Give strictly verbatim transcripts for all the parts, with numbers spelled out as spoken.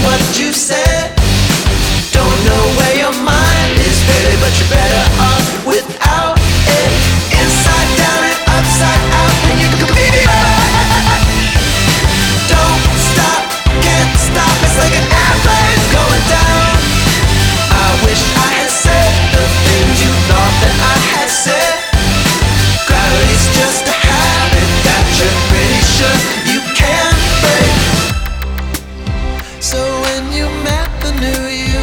what you said. Don't know where your mind is, baby, but you're better off without it. Inside down and upside out, and you can be right. Don't stop, can't stop, it's like an airplane going down. I wish I had said the things you thought that I had said. Gravity's just a habit that you're pretty sure you can't break. So when you met the new you,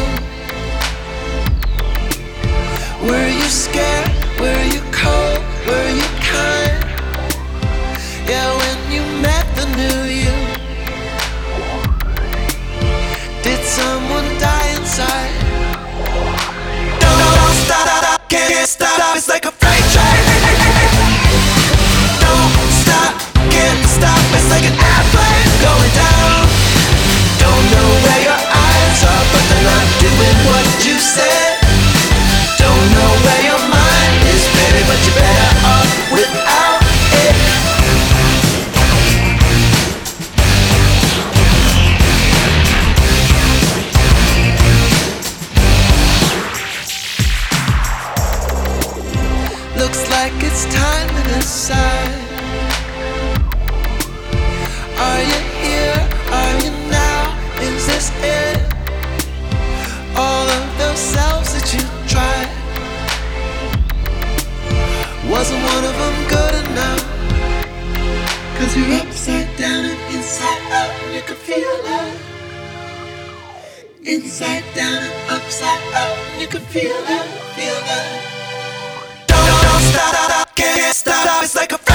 were you scared? Were you cold? Were you kind? Yeah, when you met the new you, did someone die inside? Don't, don't stop, can't stop, it's like a freight train. Don't stop, can't stop, it's like an airplane going down. Don't know where your eyes are, but they're not doing what you said. Don't know where your mind is, baby, but you're better off without it. Looks like it's time to decide. Are you here? Are you now? Is this it? All of those selves that you tried, wasn't one of them good enough? Cause you're upside down and inside out, and you can feel it. Inside down and upside out, and you can feel it, feel it. Don't, don't stop, can't stop, it's like a